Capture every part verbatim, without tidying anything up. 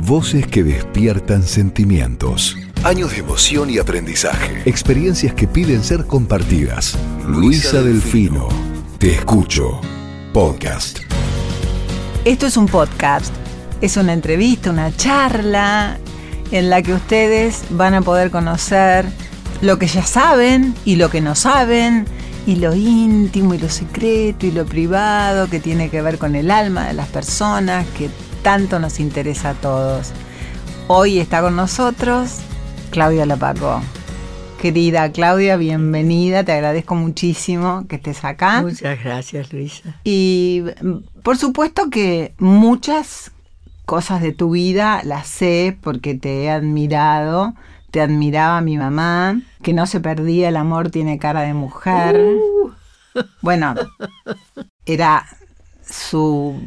Voces que despiertan sentimientos. Años de emoción y aprendizaje. Experiencias que piden ser compartidas. Luisa Delfino. Te escucho. Podcast. Esto es un podcast. Es una entrevista, una charla en la que ustedes van a poder conocer lo que ya saben y lo que no saben, y lo íntimo y lo secreto y lo privado que tiene que ver con el alma de las personas, que tanto nos interesa a todos. Hoy está con nosotros Claudia Lapaco. Querida Claudia, bienvenida, te agradezco muchísimo que estés acá. Muchas gracias, Luisa. Y por supuesto que muchas cosas de tu vida las sé porque te he admirado. Te admiraba mi mamá, que no se perdía El amor tiene cara de mujer. Uh. Bueno, era su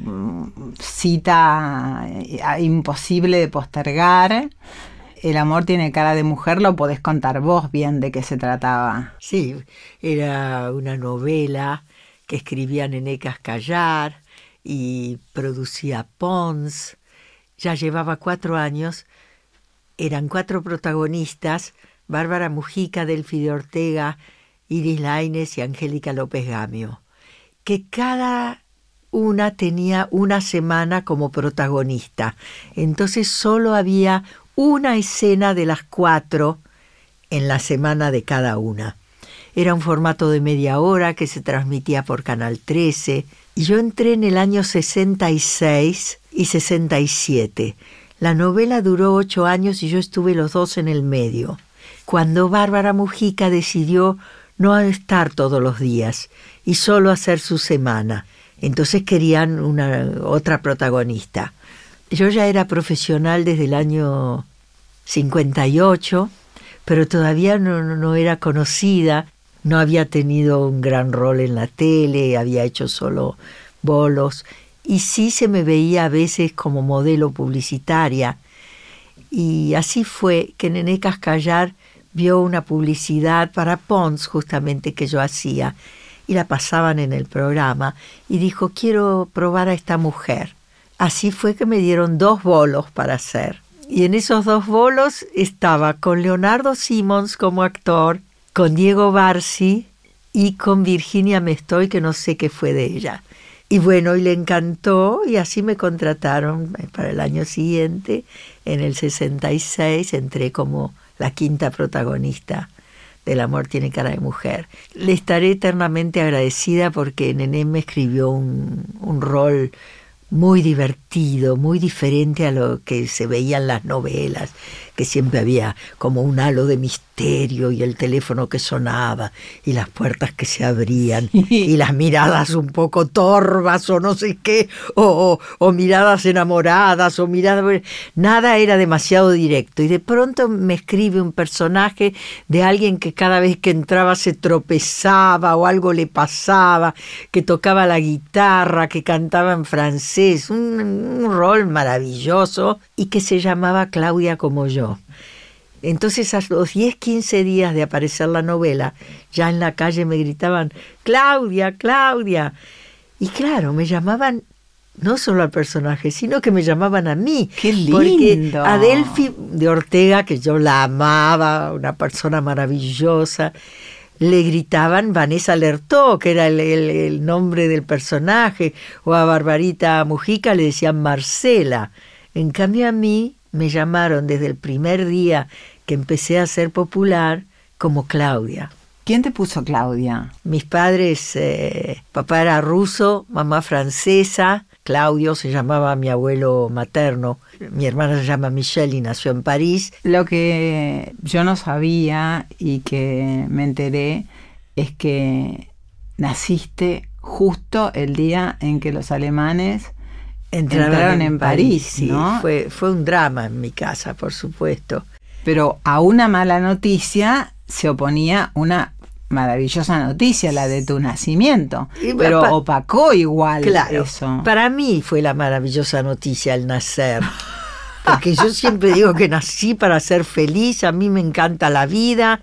cita imposible de postergar. El amor tiene cara de mujer, lo podés contar vos bien de qué se trataba. Sí, era una novela que escribía Nené Cascallar y producía Pons. Ya llevaba cuatro años. Eran cuatro protagonistas: Bárbara Mujica, Delfi de Ortega, Iris Lainez y Angélica López Gamio, que cada una tenía una semana como protagonista. Entonces solo había una escena de las cuatro en la semana de cada una. Era un formato de media hora que se transmitía por Canal trece. Y yo entré en el año sesenta y seis y sesenta y siete. La novela duró ocho años y yo estuve los dos en el medio, cuando Bárbara Mujica decidió no estar todos los días y solo hacer su semana. Entonces querían una otra protagonista. Yo ya era profesional desde el año cincuenta y ocho, pero todavía no, no era conocida, no había tenido un gran rol en la tele, había hecho solo bolos. Y sí se me veía a veces como modelo publicitaria. Y así fue que Nené Cascallar vio una publicidad para Pons, justamente, que yo hacía, y la pasaban en el programa, y dijo: quiero probar a esta mujer. Así fue que me dieron dos bolos para hacer. Y en esos dos bolos estaba con Leonardo Simons como actor, con Diego Barsi y con Virginia Mestoy, que no sé qué fue de ella. Y bueno, y le encantó, y así me contrataron para el año siguiente. En el sesenta y seis entré como la quinta protagonista del Amor tiene cara de mujer. Le estaré eternamente agradecida porque Nené me escribió un, un rol muy divertido, muy diferente a lo que se veía en las novelas, que siempre había como un halo de misterio y el teléfono que sonaba y las puertas que se abrían y las miradas un poco torvas o no sé qué, o, o, o miradas enamoradas o miradas... Nada era demasiado directo, y de pronto me escribe un personaje de alguien que cada vez que entraba se tropezaba o algo le pasaba, que tocaba la guitarra, que cantaba en francés, un, un rol maravilloso, y que se llamaba Claudia como yo. Entonces a los diez, quince días de aparecer la novela, ya en la calle me gritaban: Claudia, Claudia. Y claro, me llamaban no solo al personaje, sino que me llamaban a mí. ¡Qué lindo! Porque a Delfi de Ortega, que yo la amaba, una persona maravillosa, le gritaban Vanessa Lertó, que era el, el, el nombre del personaje, o a Barbarita Mujica le decían Marcela. En cambio a mí me llamaron desde el primer día que empecé a ser popular como Claudia. ¿Quién te puso Claudia? Mis padres, eh, papá era ruso, mamá francesa. Claudio se llamaba mi abuelo materno. Mi hermana se llama Michelle y nació en París. Lo que yo no sabía y que me enteré es que naciste justo el día en que los alemanes entraron, entraron en, en París, sí, ¿no? Fue, fue un drama en mi casa, por supuesto. Pero a una mala noticia se oponía una maravillosa noticia, la de tu nacimiento. Y, pero pa- opacó igual, claro, eso. Para mí fue la maravillosa noticia el nacer. Porque yo siempre digo que nací para ser feliz, a mí me encanta la vida.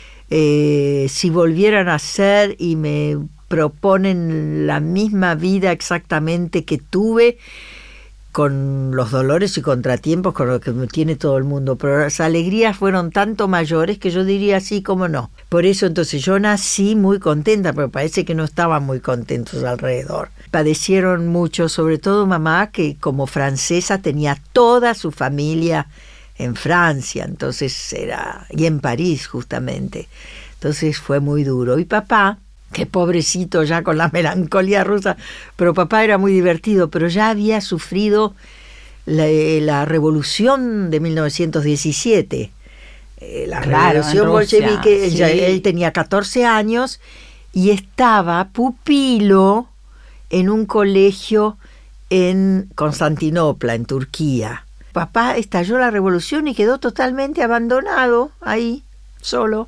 Eh, si volviera a nacer y me proponen la misma vida exactamente que tuve, con los dolores y contratiempos con los que tiene todo el mundo, pero las alegrías fueron tanto mayores que yo diría sí como no. Por eso entonces yo nací muy contenta, pero parece que no estaban muy contentos alrededor. Padecieron mucho, sobre todo mamá, que como francesa tenía toda su familia en Francia, entonces era, y en París justamente, entonces fue muy duro. Y papá, que pobrecito ya con la melancolía rusa, pero papá era muy divertido, pero ya había sufrido la, la revolución de mil novecientos diecisiete, eh, la Claro, revolución en bolchevique. Rusia, Él, ya- sí. él tenía catorce años y estaba pupilo en un colegio en Constantinopla, en Turquía. Papá estalló la revolución y quedó totalmente abandonado ahí, solo.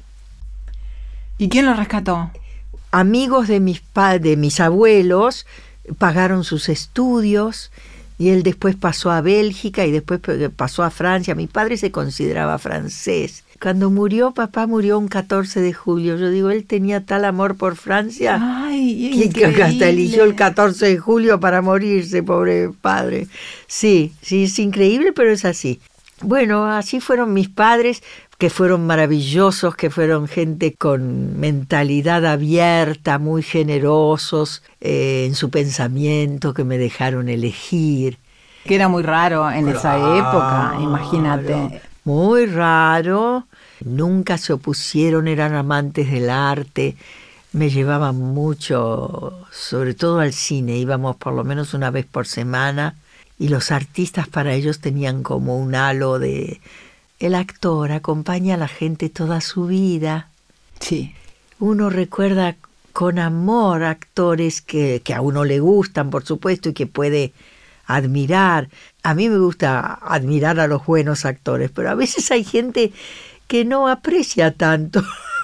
¿Y quién lo rescató? Amigos de mis, pa- de mis abuelos pagaron sus estudios y él después pasó a Bélgica y después pe- pasó a Francia. Mi padre se consideraba francés. Cuando murió, papá murió un catorce de julio. Yo digo, él tenía tal amor por Francia Ay, que, que hasta eligió el increíble. catorce de julio para morirse, pobre padre. Sí, sí, es increíble, pero es así. Bueno, así fueron mis padres, que fueron maravillosos, que fueron gente con mentalidad abierta, muy generosos eh, en su pensamiento, que me dejaron elegir. Que era muy raro en esa época, imagínate. Muy raro. Nunca se opusieron, eran amantes del arte. Me llevaban mucho, sobre todo al cine. Íbamos por lo menos una vez por semana. Y los artistas para ellos tenían como un halo de... El actor acompaña a la gente toda su vida. Sí. Uno recuerda con amor actores que, que a uno le gustan, por supuesto, y que puede admirar. A mí me gusta admirar a los buenos actores, pero a veces hay gente que no aprecia tanto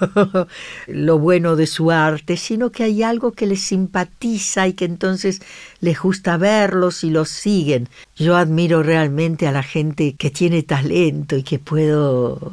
lo bueno de su arte, sino que hay algo que les simpatiza y que entonces les gusta verlos y los siguen. Yo admiro realmente a la gente que tiene talento y que puedo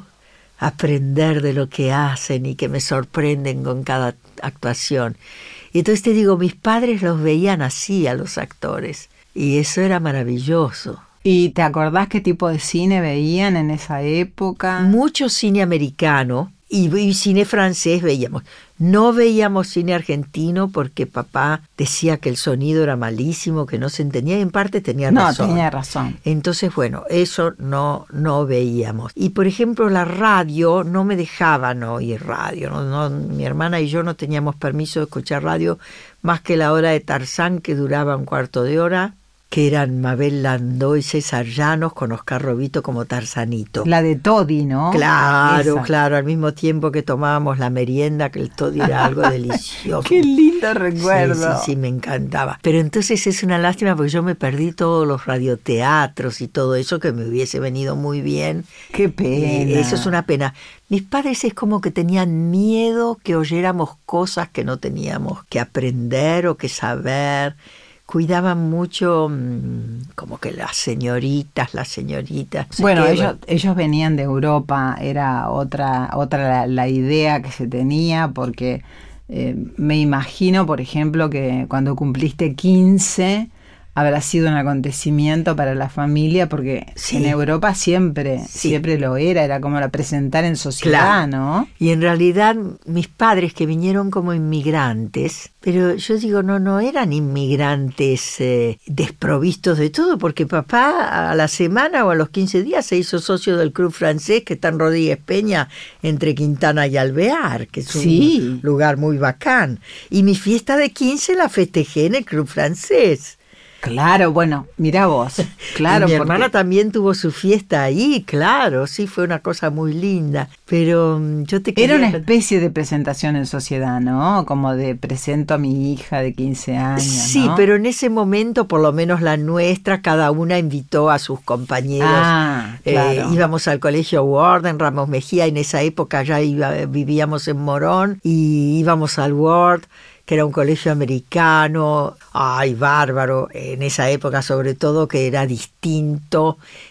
aprender de lo que hacen y que me sorprenden con cada actuación. Y entonces te digo, mis padres los veían así a los actores y eso era maravilloso. ¿Y te acordás qué tipo de cine veían en esa época? Mucho cine americano y, y cine francés veíamos. No veíamos cine argentino porque papá decía que el sonido era malísimo, que no se entendía y en parte tenía No, razón. tenía razón. Entonces, bueno, eso no, no veíamos. Y, por ejemplo, la radio, no me dejaban oír radio. No, no, mi hermana y yo no teníamos permiso de escuchar radio más que la hora de Tarzán, que duraba un cuarto de hora, que eran Mabel Landó y César Llanos con Oscar Robito como Tarzanito. La de Toddy, ¿no? Claro, Esa. claro, al mismo tiempo que tomábamos la merienda, que el Toddy era algo delicioso. Qué lindo recuerdo. Sí, sí, sí, me encantaba. Pero entonces es una lástima porque yo me perdí todos los radioteatros y todo eso que me hubiese venido muy bien. Qué pena. Eh, eso es una pena. Mis padres es como que tenían miedo que oyéramos cosas que no teníamos que aprender o que saber. Cuidaban mucho mmm, como que las señoritas, las señoritas. No sé Bueno, qué, ellos, bueno. ellos venían de Europa, era otra, otra la, la idea que se tenía, porque eh, me imagino, por ejemplo, que cuando cumpliste quince habrá sido un acontecimiento para la familia, porque Sí. en Europa siempre, Sí. siempre lo era, era como la presentar en sociedad, Claro. ¿no? Y en realidad mis padres que vinieron como inmigrantes, pero yo digo, no, no eran inmigrantes eh, desprovistos de todo, porque papá a la semana o a los quince días se hizo socio del Club Francés que está en Rodríguez Peña, entre Quintana y Alvear, que es un Sí. lugar muy bacán. Y mi fiesta de quince la festejé en el Club Francés. Claro, bueno, mirá vos, claro. Y mi porque- hermana también tuvo su fiesta ahí, claro, sí, fue una cosa muy linda. Pero mm, yo te Era quería... una especie de presentación en sociedad, ¿no? Como de presento a mi hija de quince años, Sí, ¿no? pero en ese momento, por lo menos la nuestra, cada una invitó a sus compañeros. Ah, claro. Eh, íbamos al colegio Ward en Ramos Mejía, en esa época ya iba, vivíamos en Morón, y íbamos al Ward, que era un colegio americano, ay, bárbaro, en esa época sobre todo, que era distinto,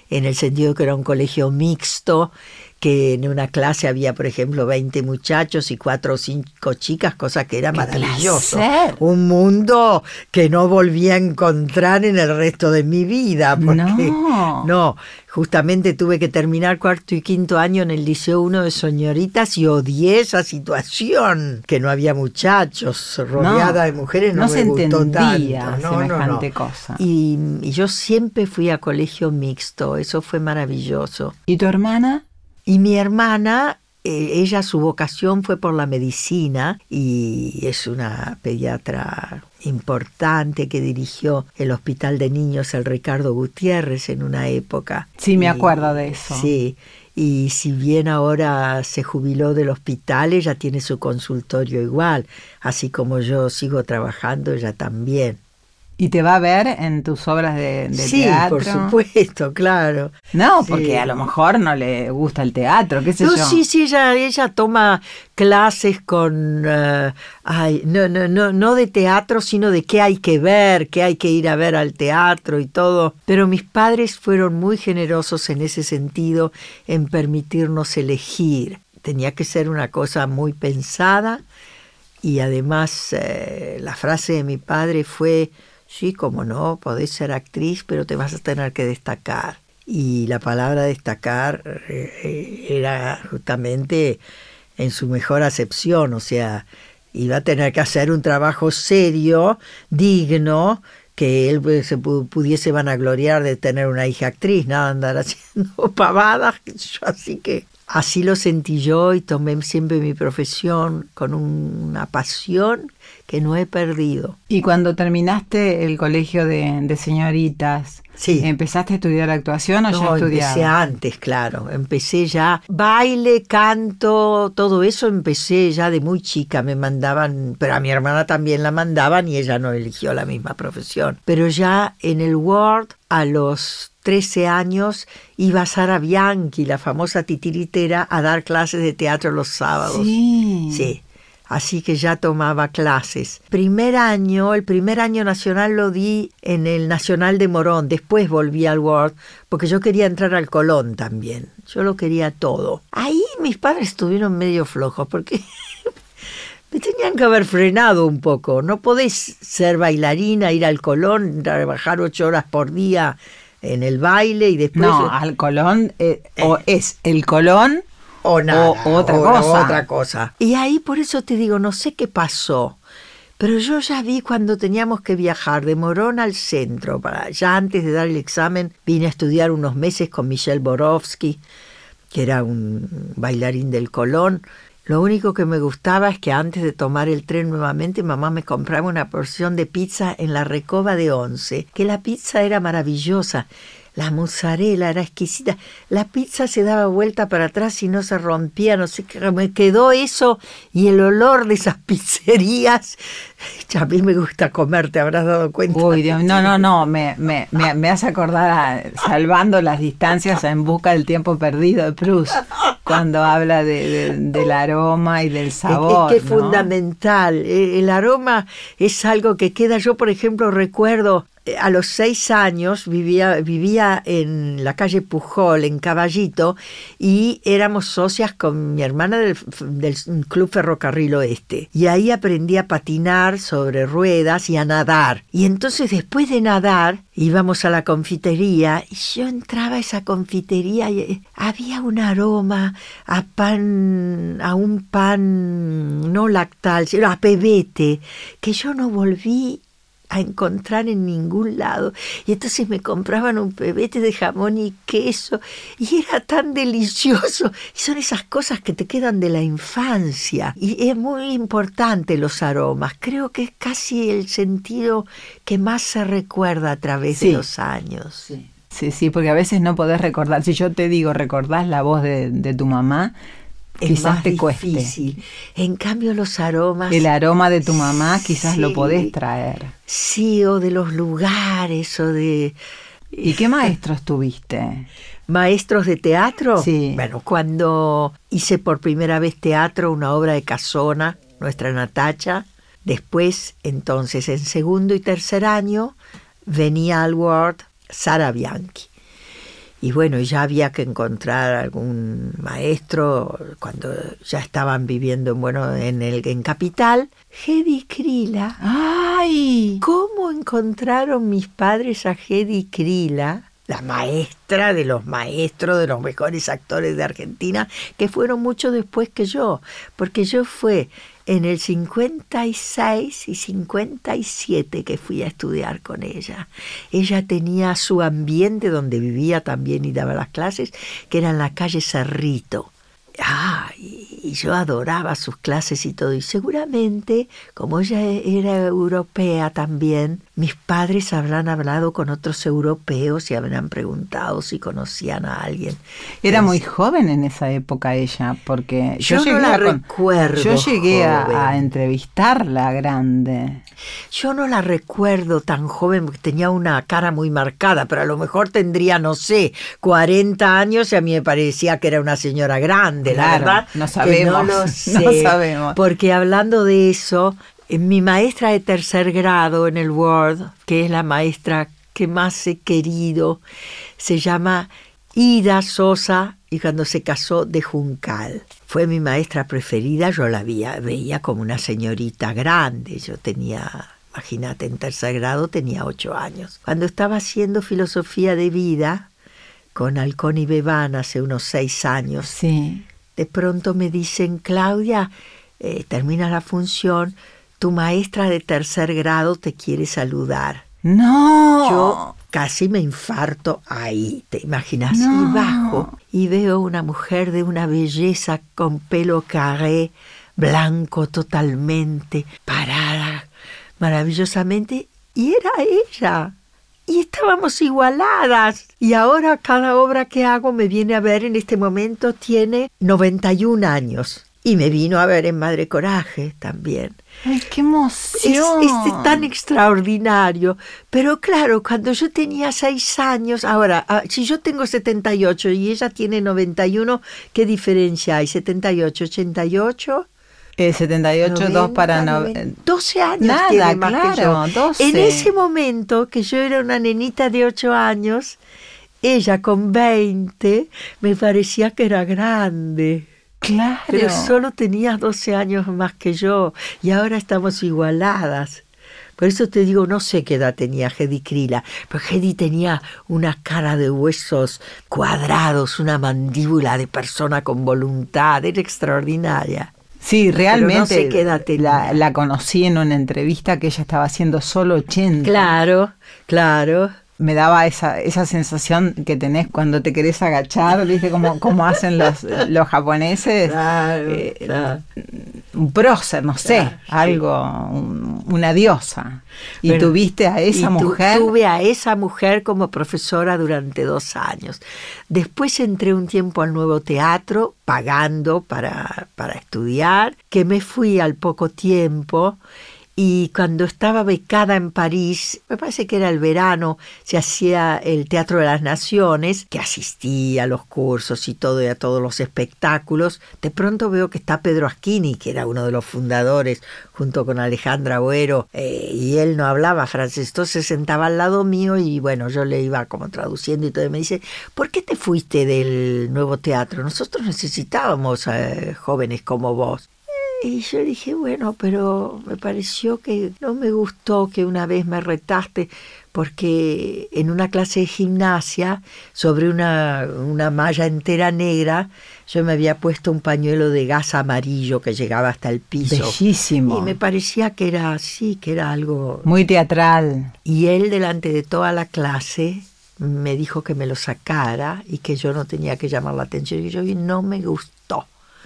en el sentido que era un colegio mixto, que en una clase había, por ejemplo, veinte muchachos y cuatro o cinco chicas, cosa que era ¡Qué maravilloso. placer! Un mundo que no volví a encontrar en el resto de mi vida. Porque, No. no, justamente tuve que terminar cuarto y quinto año en el Liceo uno de Señoritas y odié esa situación, que no había muchachos, rodeada No, de mujeres, no, no me se gustó entendía tanto. No, no, semejante no. cosa. Y, y yo siempre fui a colegio mixto, eso fue maravilloso. ¿Y tu hermana? Y mi hermana, eh, ella su vocación fue por la medicina y es una pediatra importante que dirigió el Hospital de Niños el Ricardo Gutiérrez en una época. Sí, me Y, acuerdo de eso. Sí, y si bien ahora se jubiló del hospital, ella tiene su consultorio igual, así como yo sigo trabajando, ella también. ¿Y te va a ver en tus obras de, de Sí, teatro? por supuesto, claro. No, Sí. porque a lo mejor no le gusta el teatro, qué sé No, yo. sí, sí, ella, ella toma clases con, uh, ay, no, no, no, no de teatro, sino de qué hay que ver, qué hay que ir a ver al teatro y todo. Pero mis padres fueron muy generosos en ese sentido, en permitirnos elegir. Tenía que ser una cosa muy pensada y además eh, la frase de mi padre fue: sí, como no, podés ser actriz, pero te vas a tener que destacar. Y la palabra destacar eh, era justamente en su mejor acepción, o sea, iba a tener que hacer un trabajo serio, digno, que él pues, se pudiese vanagloriar de tener una hija actriz, nada andar haciendo pavadas. Así que así lo sentí yo y tomé siempre mi profesión con una pasión que no he perdido. Y cuando terminaste el colegio de, de señoritas, sí. ¿empezaste a estudiar actuación o no, ya estudiabas? Empecé antes, claro. Empecé ya baile, canto, todo eso empecé ya de muy chica. Me mandaban, pero a mi hermana también la mandaban y ella no eligió la misma profesión. Pero ya en el Ward, a los trece años, iba Sara Bianchi, la famosa titiritera, a dar clases de teatro los sábados. Sí. Sí. Así que ya tomaba clases. Primer año, el primer año nacional lo di en el Nacional de Morón. Después volví al Ward porque yo quería entrar al Colón también. Yo lo quería todo. Ahí mis padres estuvieron medio flojos porque me tenían que haber frenado un poco. No podés ser bailarina, ir al Colón, trabajar ocho horas por día en el baile y después... No, al Colón, eh, eh. o es el Colón... O nada, o otra o, cosa. O otra cosa. Y ahí por eso te digo, no sé qué pasó, pero yo ya vi cuando teníamos que viajar de Morón al centro, para, ya antes de dar el examen, vine a estudiar unos meses con Michel Borowski, que era un bailarín del Colón. Lo único que me gustaba es que antes de tomar el tren nuevamente, mamá me compraba una porción de pizza en la Recoba de Once, que la pizza era maravillosa. La mozzarella era exquisita. La pizza se daba vuelta para atrás y no se rompía. No sé qué. Me quedó eso y el olor de esas pizzerías. A mí me gusta comer, te habrás dado cuenta. Uy, Dios, no, no, no. Me, me, me, me hace acordar a Salvando las Distancias en Busca del Tiempo Perdido de Proust, cuando habla de, de, del aroma y del sabor. Es, es que es ¿no? fundamental. El aroma es algo que queda. Yo, por ejemplo, recuerdo... A los seis años vivía, vivía en la calle Pujol, en Caballito, y éramos socias con mi hermana del, del Club Ferrocarril Oeste. Y ahí aprendí a patinar sobre ruedas y a nadar. Y entonces después de nadar íbamos a la confitería y yo entraba a esa confitería y había un aroma a pan, a un pan no lactal, sino a pebete, que yo no volví a encontrar en ningún lado. Y entonces me compraban un pebete de jamón y queso y era tan delicioso. Y son esas cosas que te quedan de la infancia. Y es muy importante los aromas. Creo que es casi el sentido que más se recuerda a través sí. de los años. Sí. sí, sí, porque a veces no podés recordar. Si yo te digo, ¿recordás la voz de, de tu mamá? Es quizás más te cueste. Difícil. En cambio los aromas... El aroma de tu mamá quizás sí, lo podés traer. Sí, o de los lugares, o de... ¿Y qué maestros tuviste? ¿Maestros de teatro? Sí. Bueno, cuando hice por primera vez teatro, una obra de Casona, nuestra Natacha, después, entonces, en segundo y tercer año, venía al Ward Sara Bianchi. Y bueno, ya había que encontrar algún maestro cuando ya estaban viviendo bueno, en, el, en Capital. Hedy Krila. ¡Ay! ¿Cómo encontraron mis padres a Hedy Krila? La maestra de los maestros, de los mejores actores de Argentina, que fueron mucho después que yo, porque yo fue en el cincuenta y seis y cincuenta y siete que fui a estudiar con ella. Ella tenía su ambiente donde vivía también y daba las clases, que era en la calle Cerrito. Ah, y yo adoraba sus clases y todo. Y seguramente, como ella era europea también, mis padres habrán hablado con otros europeos y habrán preguntado si conocían a alguien. Era es, muy joven en esa época ella, porque yo, yo llegué, no la a, con, recuerdo yo llegué a, joven. a entrevistarla grande. Yo no la recuerdo tan joven porque tenía una cara muy marcada, pero a lo mejor tendría, no sé, cuarenta años y a mí me parecía que era una señora grande, claro, la verdad. No sabemos, no lo sé, no sabemos. Porque hablando de eso, mi maestra de tercer grado en el Word, que es la maestra que más he querido, se llama Ida Sosa y cuando se casó de Juncal. Fue mi maestra preferida, yo la veía, veía como una señorita grande. Yo tenía, imagínate, en tercer grado tenía ocho años. Cuando estaba haciendo filosofía de vida con Halcón y Bebán hace unos seis años, sí. De pronto me dicen, Claudia, eh, termina la función, tu maestra de tercer grado te quiere saludar. ¡No! Yo casi me infarto ahí, ¿te imaginas? No. Y bajo y veo una mujer de una belleza con pelo carré, blanco totalmente, parada maravillosamente, y era ella. Y estábamos igualadas. Y ahora cada obra que hago me viene a ver en este momento tiene noventa y un años. Y me vino a ver en Madre Coraje también. ¡Ay, qué emoción! Es, es tan extraordinario. Pero claro, cuando yo tenía seis años, ahora, si yo tengo setenta y ocho y ella tiene noventa y uno, ¿qué diferencia hay? ¿setenta y ocho, ochenta y ocho? Eh, setenta y ocho, dos para... No, doce años nada, tiene más claro, que yo. doce. En ese momento, que yo era una nenita de ocho años, ella con veinte, me parecía que era grande. Claro. Pero solo tenía doce años más que yo y ahora estamos igualadas. Por eso te digo, no sé qué edad tenía Hedy Krila, pero Hedy tenía una cara de huesos cuadrados, una mandíbula de persona con voluntad, era extraordinaria. Sí, realmente no sé qué edad tenía. La, la conocí en una entrevista que ella estaba haciendo solo ochenta. Claro, claro. Me daba esa, esa sensación que tenés cuando te querés agachar, ¿viste? Como, como hacen los, los japoneses. Claro, eh, claro. Un prócer, no sé, Claro, algo, un, una diosa. Y bueno, tuviste a esa y tu, mujer. Tuve a esa mujer como profesora durante dos años. Después entré un tiempo al Nuevo Teatro, pagando para, para estudiar, que me fui al poco tiempo. Y cuando estaba becada en París, me parece que era el verano, se hacía el Teatro de las Naciones, que asistía a los cursos y todo y a todos los espectáculos. De pronto veo que está Pedro Asquini, que era uno de los fundadores, junto con Alejandra Boero, eh, y él no hablaba francés, entonces se sentaba al lado mío y bueno, yo le iba como traduciendo y todo, y me dice, ¿por qué te fuiste del Nuevo Teatro? Nosotros necesitábamos eh, jóvenes como vos. Y yo dije, bueno, pero me pareció que no me gustó que una vez me retaste, porque en una clase de gimnasia, sobre una, una malla entera negra, yo me había puesto un pañuelo de gasa amarillo que llegaba hasta el piso. Bellísimo. Y me parecía que era así, que era algo... Muy teatral. Y él, delante de toda la clase, me dijo que me lo sacara y que yo no tenía que llamar la atención. Y yo y no me gustó.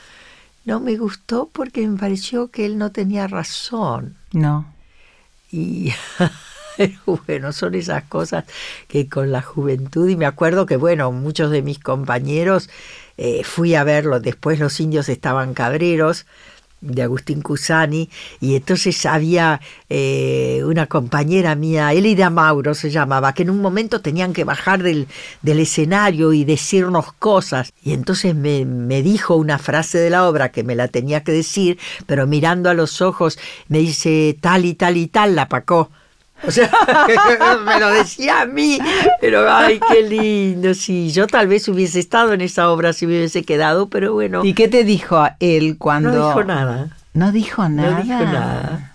No me gustó porque me pareció que él no tenía razón. No. Y bueno, son esas cosas que con la juventud, y me acuerdo que, bueno, muchos de mis compañeros, eh, fui a verlo, después Los indios estaban cabreros, de Agustín Cusani, y entonces había eh, una compañera mía, Elida Mauro se llamaba, que en un momento tenían que bajar del, del escenario y decirnos cosas, y entonces me, me dijo una frase de la obra que me la tenía que decir, pero mirando a los ojos me dice tal y tal y tal, la Pacó. O sea, me lo decía a mí, pero ay, qué lindo, sí. Yo tal vez hubiese estado en esa obra si me hubiese quedado, pero bueno. ¿Y qué te dijo él cuando...? No dijo nada. ¿No dijo nada? No dijo nada.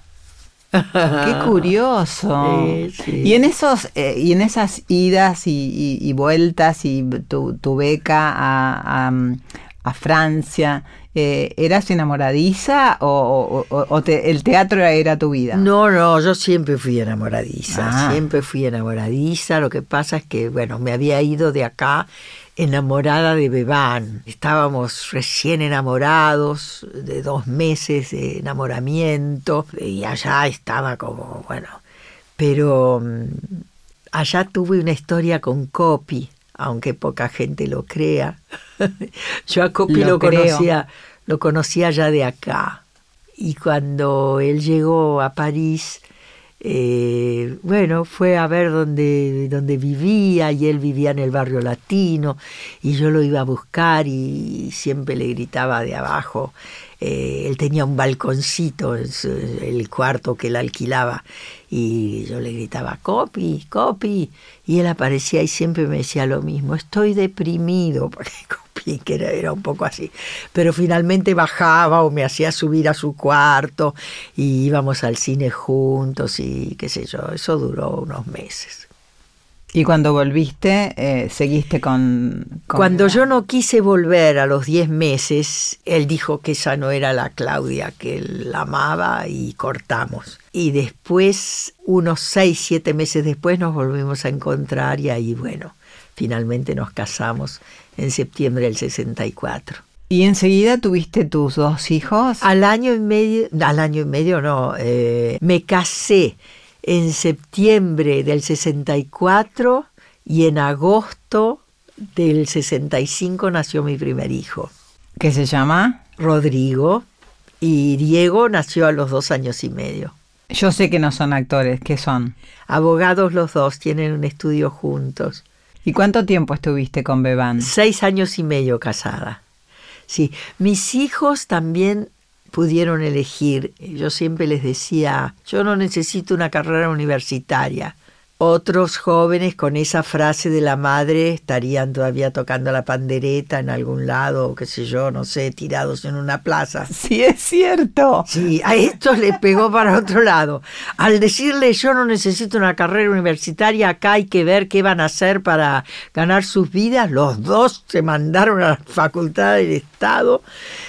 Qué curioso. Sí, sí. Y en esos eh, y en esas idas y, y, y vueltas y tu, tu beca a, a, a Francia, eh, ¿eras enamoradiza o, o, o te, el teatro era tu vida? No, no, yo siempre fui enamoradiza, Ah. siempre fui enamoradiza. Lo que pasa es que, bueno, me había ido de acá enamorada de Bebán. Estábamos recién enamorados, de dos meses de enamoramiento, y allá estaba como, bueno, pero um, allá tuve una historia con Coppi, aunque poca gente lo crea. Yo a Coppi Lo lo, creo. conocía, lo conocía ya de acá. Y cuando él llegó a París, eh, bueno, fue a ver dónde, dónde vivía, y él vivía en el barrio latino, y yo lo iba a buscar y siempre le gritaba de abajo. Eh, él tenía un balconcito en su, el cuarto que él alquilaba, y yo le gritaba, Coppi, Coppi, y él aparecía y siempre me decía lo mismo, estoy deprimido, porque Coppi que era, era un poco así, pero finalmente bajaba o me hacía subir a su cuarto y íbamos al cine juntos y qué sé yo, eso duró unos meses. Y cuando volviste, eh, seguiste con, con... Cuando yo no quise volver a los diez meses, él dijo que esa no era la Claudia que él amaba y cortamos. Y después, unos seis, siete meses después, nos volvimos a encontrar y ahí, bueno, finalmente nos casamos en septiembre del sesenta y cuatro. ¿Y enseguida tuviste tus dos hijos? Al año y medio, al año y medio no, eh, me casé en septiembre del sesenta y cuatro y en agosto del sesenta y cinco nació mi primer hijo. ¿Qué se llama? Rodrigo, y Diego nació a los dos años y medio. Yo sé que no son actores, ¿qué son? Abogados los dos, tienen un estudio juntos. ¿Y cuánto tiempo estuviste con Bebán? Seis años y medio casada. Sí, mis hijos también pudieron elegir. Yo siempre les decía, yo no necesito una carrera universitaria. Otros jóvenes con esa frase de la madre estarían todavía tocando la pandereta en algún lado, o qué sé yo, no sé, tirados en una plaza. Sí, es cierto. Sí, a estos les pegó para otro lado. Al decirle yo no necesito una carrera universitaria, acá hay que ver qué van a hacer para ganar sus vidas, los dos se mandaron a la facultad del Estado.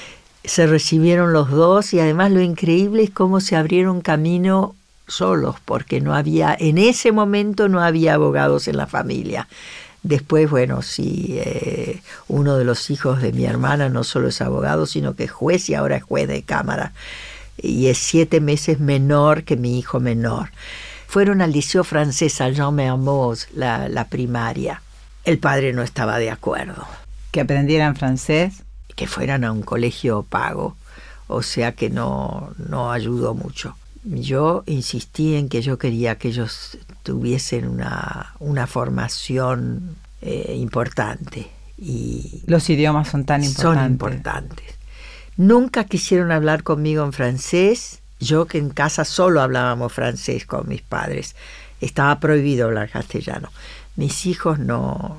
Se recibieron los dos y además lo increíble es cómo se abrieron camino solos, porque no había, en ese momento no había abogados en la familia. Después, bueno, sí, eh, uno de los hijos de mi hermana no solo es abogado, sino que es juez y ahora es juez de cámara. Y es siete meses menor que mi hijo menor. Fueron al Liceo Francés, a Jean Mermoz, la, la primaria. El padre no estaba de acuerdo. ¿Que aprendieran francés? Que fueran a un colegio pago, o sea que no, no ayudó mucho. Yo insistí en que yo quería que ellos tuviesen una, una formación eh, importante. Y los idiomas son tan importantes. Son importantes. Nunca quisieron hablar conmigo en francés. Yo, que en casa solo hablábamos francés con mis padres, estaba prohibido hablar castellano. Mis hijos no...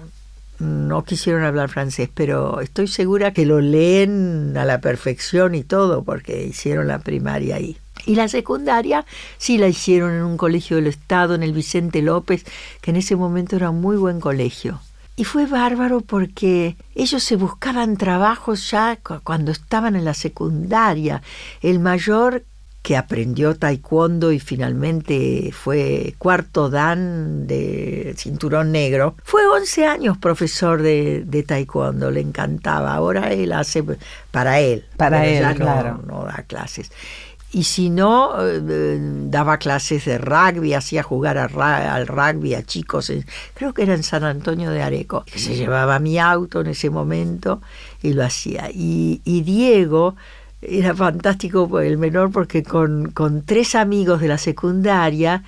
no quisieron hablar francés, pero estoy segura que lo leen a la perfección y todo, porque hicieron la primaria ahí. Y la secundaria sí la hicieron en un colegio del Estado, en el Vicente López, que en ese momento era un muy buen colegio. Y fue bárbaro porque ellos se buscaban trabajos ya cuando estaban en la secundaria. El mayor, que aprendió taekwondo y finalmente fue cuarto dan de cinturón negro, fue once años profesor de, de taekwondo, le encantaba. Ahora él hace para él, para él, ya claro. no, no da clases. Y si no, eh, daba clases de rugby, hacía jugar a ra- al rugby a chicos, en, creo que era en San Antonio de Areco, que se llevaba mi auto en ese momento y lo hacía. Y, y Diego era fantástico, el menor, porque con, con tres amigos de la secundaria,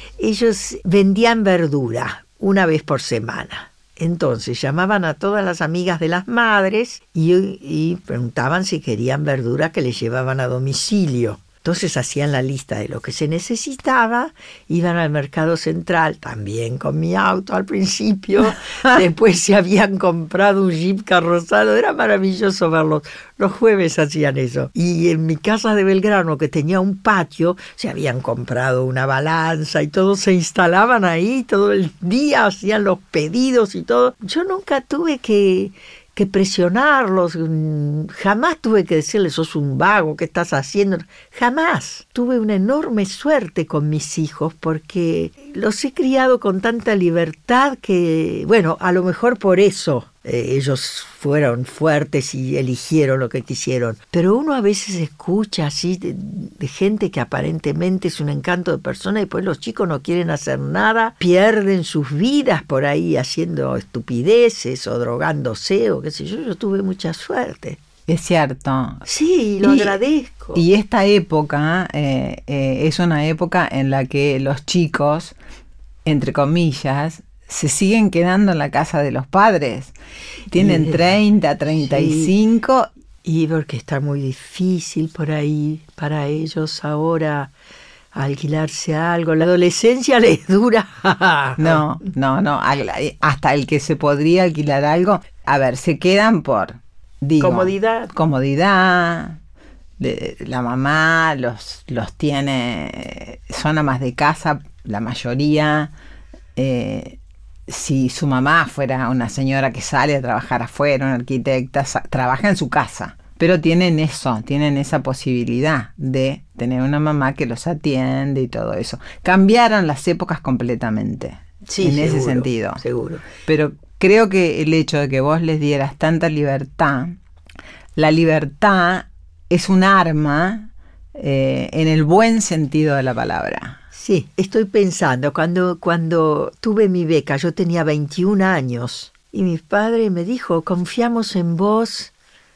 ellos vendían verdura una vez por semana. Entonces llamaban a todas las amigas de las madres y, y preguntaban si querían verdura que les llevaban a domicilio. Entonces hacían la lista de lo que se necesitaba, iban al mercado central, también con mi auto al principio, después se habían comprado un Jeep carrozado, era maravilloso verlos, los jueves hacían eso. Y en mi casa de Belgrano, que tenía un patio, se habían comprado una balanza y todos se instalaban ahí, todo el día hacían los pedidos y todo. Yo nunca tuve que... que presionarlos, jamás tuve que decirles, sos un vago, ¿qué estás haciendo? Jamás. Tuve una enorme suerte con mis hijos porque los he criado con tanta libertad que, bueno, a lo mejor por eso eh, ellos fueron fuertes y eligieron lo que quisieron. Pero uno a veces escucha así de, de gente que aparentemente es un encanto de persona y pues los chicos no quieren hacer nada, pierden sus vidas por ahí haciendo estupideces o drogándose o qué sé yo. Yo tuve mucha suerte. Es cierto. Sí, lo y, agradezco. Y esta época eh, eh, es una época en la que los chicos, entre comillas, se siguen quedando en la casa de los padres. Tienen treinta, treinta y cinco. Sí. Y porque está muy difícil por ahí para ellos ahora alquilarse algo. La adolescencia les dura. No, no, no. Hasta el que se podría alquilar algo. A ver, se quedan por... Digo, comodidad. Comodidad. La mamá los, los tiene, son amas de casa, la mayoría. Eh, si su mamá fuera una señora que sale a trabajar afuera, una arquitecta, trabaja en su casa. Pero tienen eso, tienen esa posibilidad de tener una mamá que los atiende y todo eso. Cambiaron las épocas completamente, sí, en seguro, ese sentido. Seguro. Pero creo que el hecho de que vos les dieras tanta libertad, la libertad es un arma eh, en el buen sentido de la palabra. Sí, estoy pensando, cuando, cuando tuve mi beca, yo tenía veintiún años, y mi padre me dijo, confiamos en vos,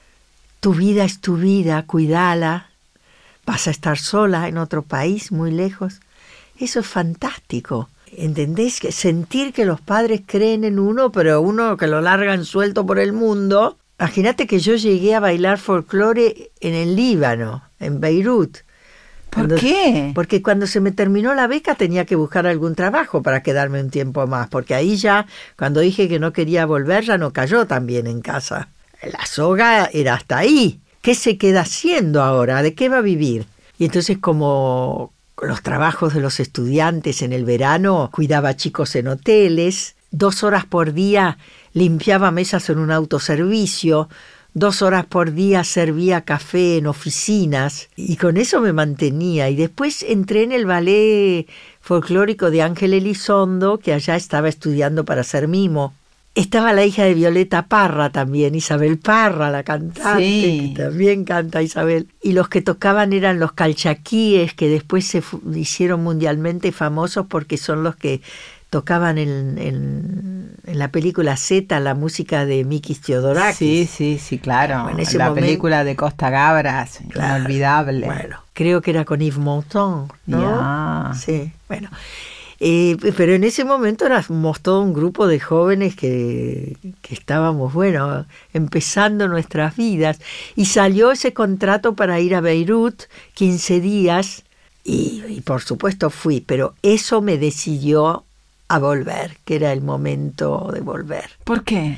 tu vida es tu vida, cuidala, vas a estar sola en otro país muy lejos. Eso es fantástico. ¿Entendés? Que sentir que los padres creen en uno, pero uno que lo largan suelto por el mundo. Imagínate que yo llegué a bailar folclore en el Líbano, en Beirut. ¿Por cuando, qué? Porque cuando se me terminó la beca tenía que buscar algún trabajo para quedarme un tiempo más, porque ahí ya, cuando dije que no quería volver, ya no cayó tan bien en casa. La soga era hasta ahí. ¿Qué se queda haciendo ahora? ¿De qué va a vivir? Y entonces como... los trabajos de los estudiantes en el verano, cuidaba chicos en hoteles, dos horas por día limpiaba mesas en un autoservicio, dos horas por día servía café en oficinas y con eso me mantenía. Y después entré en el ballet folclórico de Ángel Elizondo, que allá estaba estudiando para ser mimo. Estaba la hija de Violeta Parra también, Isabel Parra, la cantante, sí, que también canta Isabel. Y los que tocaban eran los calchaquíes, que después se hicieron mundialmente famosos porque son los que tocaban en, en, en la película Z, la música de Mikis Theodorakis. Sí, sí, sí, claro. Bueno, en ese la momento, película de Costa Gabras, claro, inolvidable. Bueno, creo que era con Yves Montand, ¿no? Yeah. Sí, bueno. Eh, pero en ese momento éramos todo un grupo de jóvenes que, que estábamos, bueno, empezando nuestras vidas. Y salió ese contrato para ir a Beirut, quince días, y, y por supuesto fui, pero eso me decidió a volver, que era el momento de volver. ¿Por qué?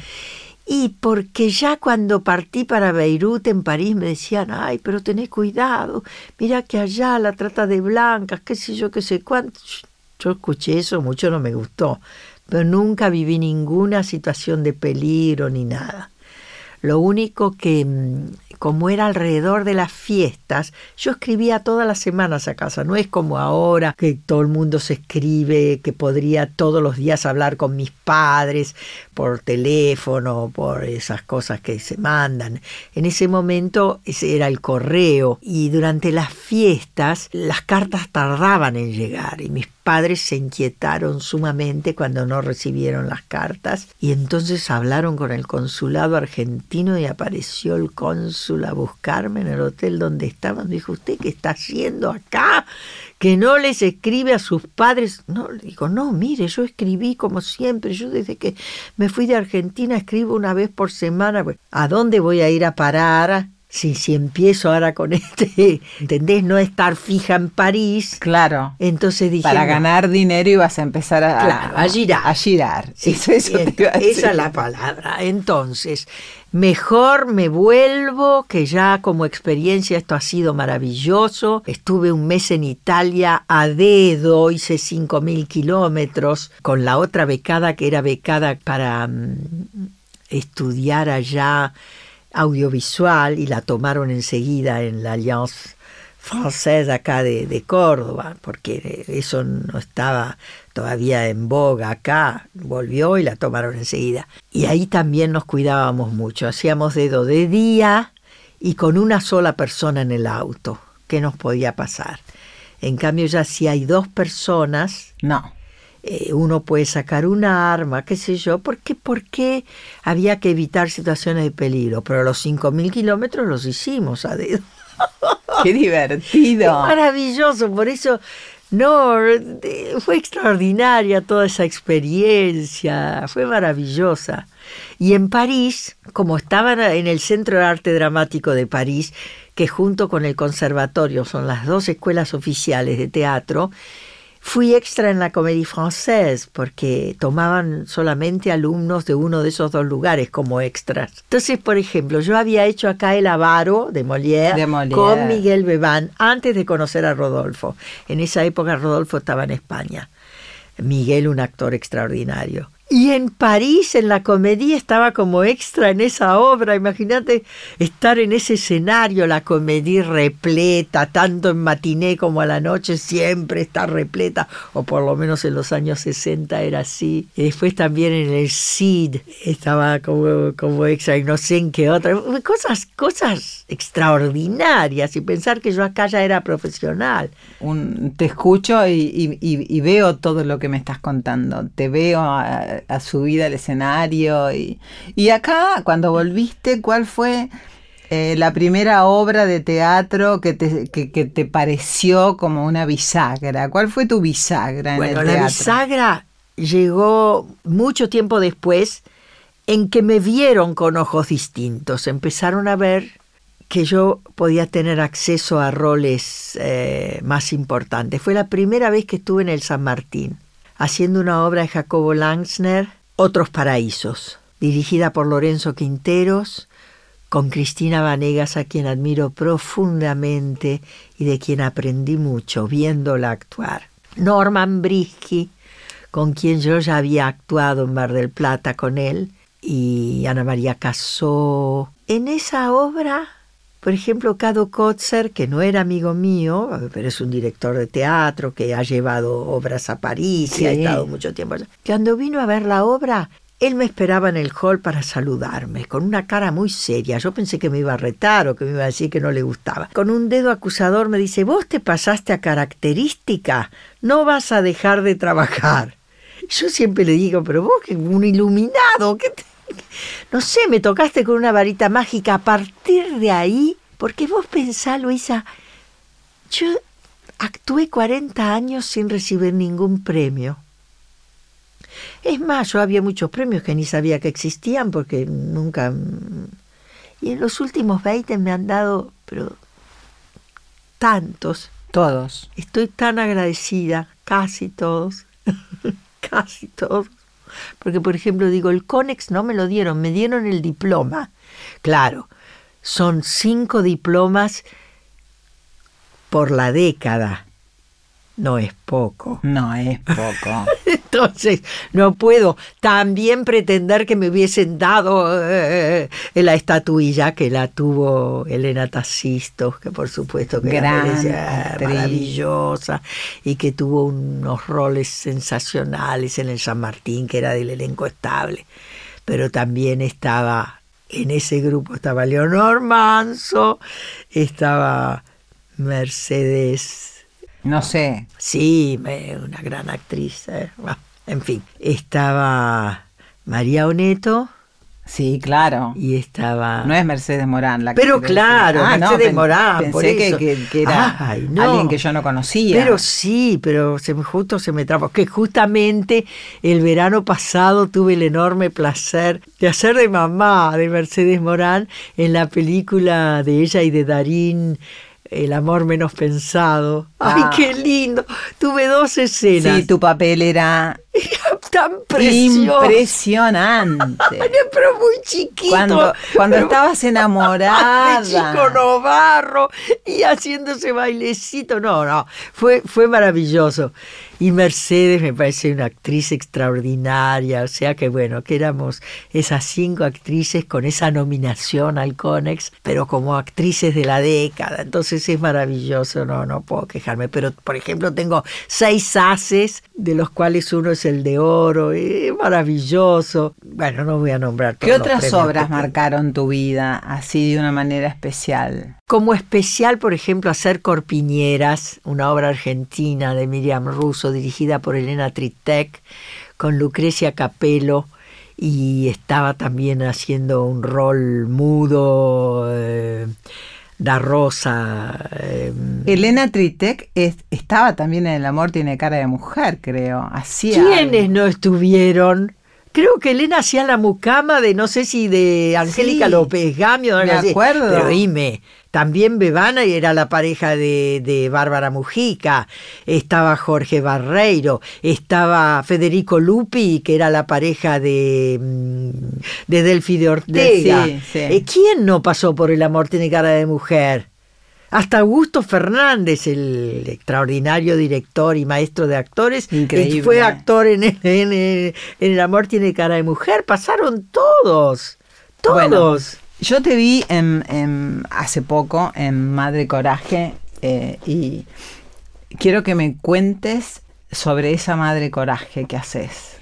Y porque ya cuando partí para Beirut, en París, me decían, ay, pero tenés cuidado, mira que allá la trata de blancas, qué sé yo, qué sé cuánto. Yo escuché eso, mucho no me gustó, pero nunca viví ninguna situación de peligro ni nada. Lo único que, como era alrededor de las fiestas, yo escribía todas las semanas a casa. No es como ahora que todo el mundo se escribe, que podría todos los días hablar con mis padres por teléfono, por esas cosas que se mandan. En ese momento ese era el correo y durante las fiestas las cartas tardaban en llegar y mis padres se inquietaron sumamente cuando no recibieron las cartas y entonces hablaron con el consulado argentino y apareció el cónsul a buscarme en el hotel donde estaban. Me dijo, ¿usted qué está haciendo acá? ¿Que no les escribe a sus padres? No, le digo, no, mire, yo escribí como siempre. Yo desde que me fui de Argentina escribo una vez por semana. ¿A dónde voy a ir a parar? Si, si empiezo ahora con este, ¿entendés? No estar fija en París. Claro. Entonces dije... Para no. ganar dinero ibas a empezar a... Claro, a girar. A girar. Sí, eso, eso te iba a decir. Esa es la palabra. Entonces, mejor me vuelvo, que ya como experiencia esto ha sido maravilloso. Estuve un mes en Italia a dedo, hice cinco mil kilómetros, con la otra becada que era becada para um, estudiar allá audiovisual, y la tomaron enseguida en la Alliance Française acá de, de Córdoba, porque eso no estaba todavía en boga acá. Volvió y la tomaron enseguida. Y ahí también nos cuidábamos mucho. Hacíamos dedo de día y con una sola persona en el auto. ¿Qué nos podía pasar? En cambio, ya si hay dos personas... No. Eh, uno puede sacar un arma, qué sé yo, ¿por qué, por qué había que evitar situaciones de peligro? Pero los cinco mil kilómetros los hicimos a dedo. ¡Qué divertido! Maravilloso, por eso, no, fue extraordinaria toda esa experiencia, fue maravillosa. Y en París, como estaban en el Centro de Arte Dramático de París, que junto con el Conservatorio son las dos escuelas oficiales de teatro, fui extra en la Comédie Française porque tomaban solamente alumnos de uno de esos dos lugares como extras. Entonces, por ejemplo, yo había hecho acá El Avaro de Molière, de Molière. con Miguel Bebán antes de conocer a Rodolfo. En esa época Rodolfo estaba en España. Miguel, un actor extraordinario. Y en París, en la Comédie, estaba como extra en esa obra. Imagínate estar en ese escenario, la Comédie repleta, tanto en matiné como a la noche, siempre está repleta, o por lo menos en los años sesenta era así. Y después también en el Cid estaba como, como extra, y no sé en qué otra. Cosas, cosas extraordinarias, y pensar que yo acá ya era profesional. Un, te escucho y, y, y veo todo lo que me estás contando. Te veo... A, a subida al escenario y, y acá cuando volviste, ¿cuál fue eh, la primera obra de teatro que te, que, que te pareció como una bisagra? ¿Cuál fue tu bisagra en bueno, el teatro? La bisagra llegó mucho tiempo después, en que me vieron con ojos distintos, empezaron a ver que yo podía tener acceso a roles eh, más importantes. Fue la primera vez que estuve en el San Martín, haciendo una obra de Jacobo Langsner, Otros Paraísos, dirigida por Lorenzo Quinteros, con Cristina Vanegas, a quien admiro profundamente y de quien aprendí mucho viéndola actuar. Norman Brisky, con quien yo ya había actuado en Mar del Plata con él, y Ana María Casó. En esa obra, por ejemplo, Cado Kotzer, que no era amigo mío, pero es un director de teatro que ha llevado obras a París, sí, y ha estado mucho tiempo allá. Cuando vino a ver la obra, él me esperaba en el hall para saludarme, con una cara muy seria. Yo pensé que me iba a retar o que me iba a decir que no le gustaba. Con un dedo acusador me dice: vos te pasaste a característica, no vas a dejar de trabajar. Yo siempre le digo: pero vos, que un iluminado, ¿qué te... No sé, me tocaste con una varita mágica. A partir de ahí, porque vos pensá, Luisa, yo actué cuarenta años sin recibir ningún premio. Es más, yo había muchos premios que ni sabía que existían porque nunca... Y en los últimos veinte me han dado, pero tantos. Todos. Estoy tan agradecida, casi todos, casi todos. Porque, por ejemplo, digo, el Conex no me lo dieron, me dieron el diploma. Claro, son cinco diplomas por la década. No es poco. No es poco. Entonces, no puedo también pretender que me hubiesen dado eh, la estatuilla que la tuvo Elena Tacisto, que por supuesto que Gran era maravillosa, y que tuvo unos roles sensacionales en el San Martín, que era del elenco estable. Pero también estaba, en ese grupo estaba Leonor Manso, estaba Mercedes... No sé. Sí, una gran actriz. Eh. En fin, estaba María Oneto, Sí, claro. Y estaba... No es Mercedes Morán la que... Pero claro, ah, Mercedes no, Morán, pensé por que, eso. que, que era Ay, no. alguien que yo no conocía. Pero sí, pero se me, justo se me trabó. Que justamente el verano pasado tuve el enorme placer de hacer de mamá de Mercedes Morán en la película de ella y de Darín, El amor menos pensado. ¡Ay, Ah. qué lindo! Tuve dos escenas. Sí, tu papel era Tan precioso. impresionante. Pero muy chiquito. Cuando, cuando pero- estabas enamorada. de Chico Novarro y haciéndose bailecito. No, no, fue, fue maravilloso. Y Mercedes me parece una actriz extraordinaria, o sea que bueno, que éramos esas cinco actrices con esa nominación al Conex, pero como actrices de la década, entonces es maravilloso, no, no puedo quejarme. Pero por ejemplo tengo seis haces, de los cuales uno es el de oro, es maravilloso. Bueno, no voy a nombrar todos ¿Qué los otras premios obras que tengo. marcaron tu vida así de una manera especial? Como especial, por ejemplo, hacer Corpiñeras, una obra argentina de Miriam Russo, dirigida por Elena Tritek, con Lucrecia Capello, y estaba también haciendo un rol mudo, eh, da Rosa. Eh, Elena Tritek es- estaba también en El amor tiene cara de mujer, creo. Hacía ¿Quiénes algo. no estuvieron? Creo que Elena hacía la mucama de, no sé si de Angélica Sí, López Gamio, me algo así. acuerdo. Pero oíme, también Bebana era la pareja de, de Bárbara Mujica, estaba Jorge Barreiro, estaba Federico Lupi, que era la pareja de, mm, de Delphi de Ortega. De- sí, sí. Eh, ¿Quién no pasó por El amor tiene cara de mujer? Hasta Augusto Fernández, el extraordinario director y maestro de actores, Increíble. eh, fue actor en el, en, el, en El amor tiene cara de mujer. Pasaron todos, todos. Bueno, yo te vi en, en- hace poco en Madre Coraje eh, y quiero que me cuentes sobre esa Madre Coraje que haces.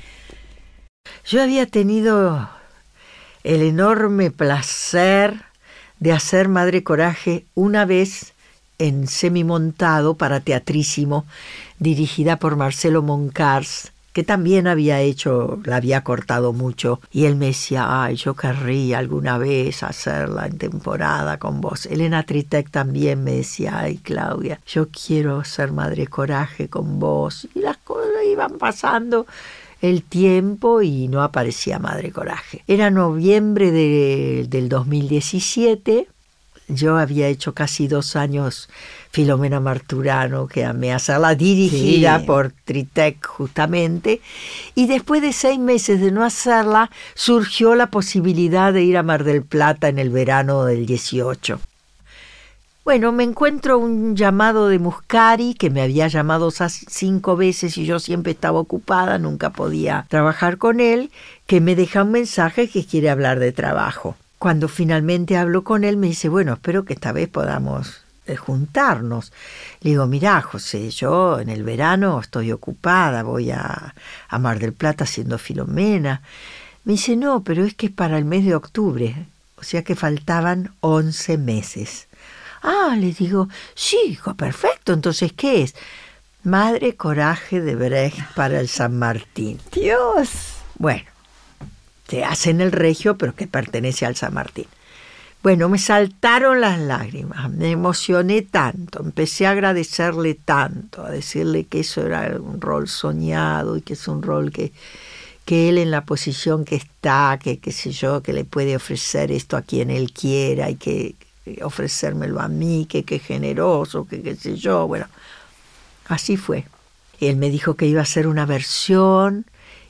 Yo había tenido el enorme placer de hacer Madre Coraje una vez en semimontado para Teatrísimo, dirigida por Marcelo Moncars, que también había hecho, la había cortado mucho, y él me decía, ay, yo querría alguna vez hacerla en temporada con vos. Elena Tritek también me decía, ay, Claudia, yo quiero ser Madre Coraje con vos. Y las cosas iban pasando el tiempo y no aparecía Madre Coraje. Era noviembre de, del dos mil diecisiete. Yo había hecho casi dos años Filomena Marturano, que amé hacerla, dirigida Sí. por Tritek justamente, y después de seis meses de no hacerla, surgió la posibilidad de ir a Mar del Plata en el verano del dieciocho. Bueno, me encuentro un llamado de Muscari, que me había llamado esas cinco veces y yo siempre estaba ocupada, nunca podía trabajar con él, que me deja un mensaje que quiere hablar de trabajo. Cuando finalmente hablo con él, me dice, bueno, espero que esta vez podamos eh, juntarnos. Le digo, mirá, José, yo en el verano estoy ocupada, voy a, a Mar del Plata haciendo Filomena. Me dice, no, pero es que es para el mes de octubre, o sea que faltaban once meses. Ah, le digo, sí, hijo, perfecto, entonces, ¿qué es? Madre Coraje de Brecht para el San Martín. Dios. Bueno, se hace en el Regio, pero que pertenece al San Martín. Bueno, me saltaron las lágrimas, me emocioné tanto, empecé a agradecerle tanto, a decirle que eso era un rol soñado y que es un rol que, que él en la posición que está, que qué sé yo, que le puede ofrecer esto a quien él quiera y que ofrecérmelo a mí, que qué generoso, que qué sé yo. Bueno, así fue. Él me dijo que iba a hacer una versión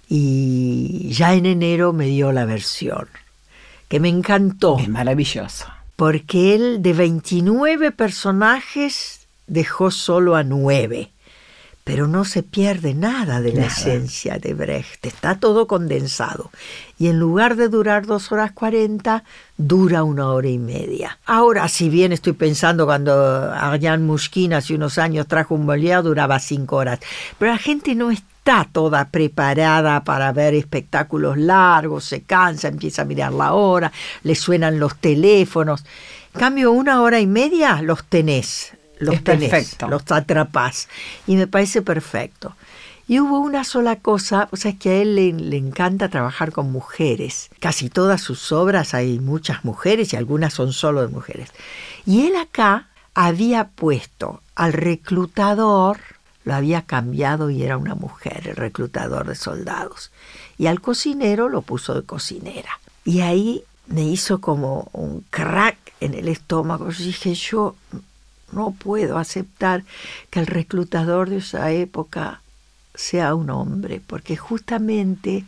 y ya en enero me dio la versión, que me encantó, Es maravilloso. porque él de veintinueve personajes dejó solo a nueve. Pero no se pierde nada de la Nada. esencia de Brecht, está todo condensado. Y en lugar de durar dos horas cuarenta, dura una hora y media. Ahora, si bien estoy pensando cuando Ariane Mushkin hace unos años trajo un Molière, duraba cinco horas. Pero la gente no está toda preparada para ver espectáculos largos, se cansa, empieza a mirar la hora, le suenan los teléfonos. En cambio, una hora y media los tenés. Los Es tenés, perfecto. los atrapás. Y me parece perfecto. Y hubo una sola cosa, o sea, es que a él le, le encanta trabajar con mujeres. Casi todas sus obras hay muchas mujeres y algunas son solo de mujeres. Y él acá había puesto al reclutador, lo había cambiado y era una mujer, el reclutador de soldados. Y al cocinero lo puso de cocinera. Y ahí me hizo como un crack en el estómago. Yo dije, yo no puedo aceptar que el reclutador de esa época sea un hombre, porque justamente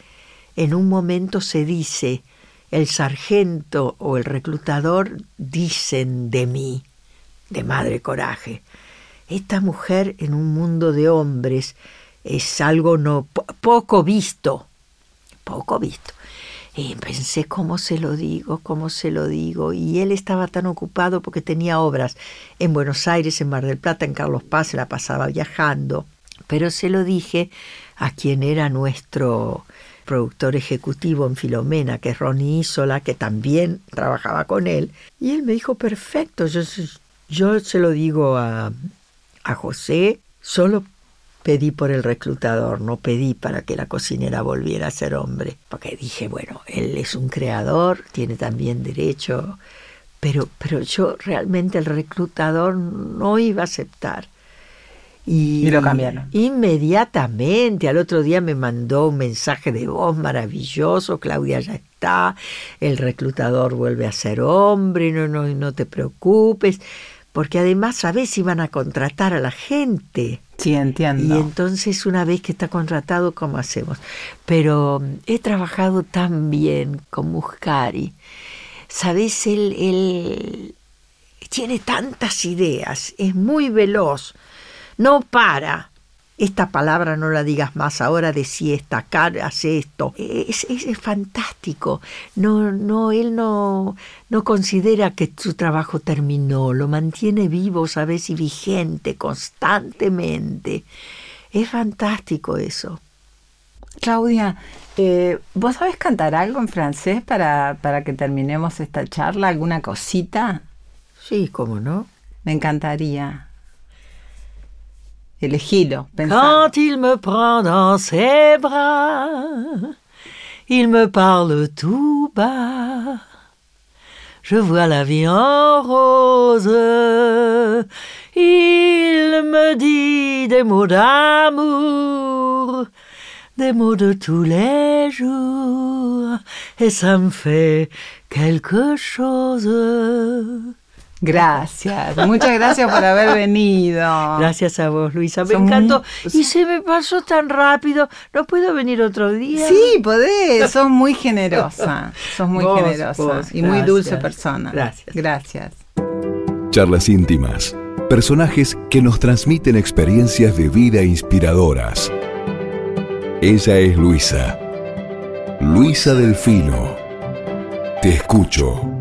en un momento se dice, el sargento o el reclutador dicen de mí, de Madre Coraje, esta mujer en un mundo de hombres es algo no po- poco visto, poco visto. Y pensé, ¿cómo se lo digo? ¿Cómo se lo digo? Y él estaba tan ocupado porque tenía obras en Buenos Aires, en Mar del Plata, en Carlos Paz, se la pasaba viajando. Pero se lo dije a quien era nuestro productor ejecutivo en Filomena, que es Ronnie Isola, que también trabajaba con él. Y él me dijo, perfecto, yo, yo se lo digo a, a José, solo pedí por el reclutador, no pedí para que la cocinera volviera a ser hombre, porque dije, bueno, él es un creador, tiene también derecho, pero, pero yo realmente el reclutador no iba a aceptar. Y, y lo cambiaron. Inmediatamente, al otro día me mandó un mensaje de voz maravilloso, Claudia ya está, el reclutador vuelve a ser hombre, no, no, no te preocupes, porque además, ¿sabes? Iban a contratar a la gente. Sí, entiendo. Y entonces, una vez que está contratado, ¿cómo hacemos? Pero he trabajado tan bien con Muscari. ¿Sabes? Él, él tiene tantas ideas, es muy veloz, no para. Esta palabra no la digas más, ahora decí esta, acá hace esto. Es, es, es fantástico. No, no, él no, no considera que su trabajo terminó, lo mantiene vivo, ¿sabes? Y vigente, constantemente. Es fantástico eso. Claudia, eh, ¿vos sabés cantar algo en francés para, para que terminemos esta charla? ¿Alguna cosita? Sí, ¿cómo no? Me encantaría. Elegilo, pensando. Quand il me prend dans ses bras, il me parle tout bas. Je vois la vie en rose. Il me dit des mots d'amour, des mots de tous les jours, et ça me fait quelque chose. Gracias, muchas gracias por haber venido. Gracias a vos, Luisa, me Son encantó. muy... Y se me pasó tan rápido. ¿No puedo venir otro día? Sí, podés, sos muy generosa, sos muy Vos, generosa vos, y muy gracias. dulce persona. Gracias. Gracias. Charlas íntimas. Personajes que nos transmiten experiencias de vida inspiradoras. Ella es Luisa. Luisa Delfino. Te escucho.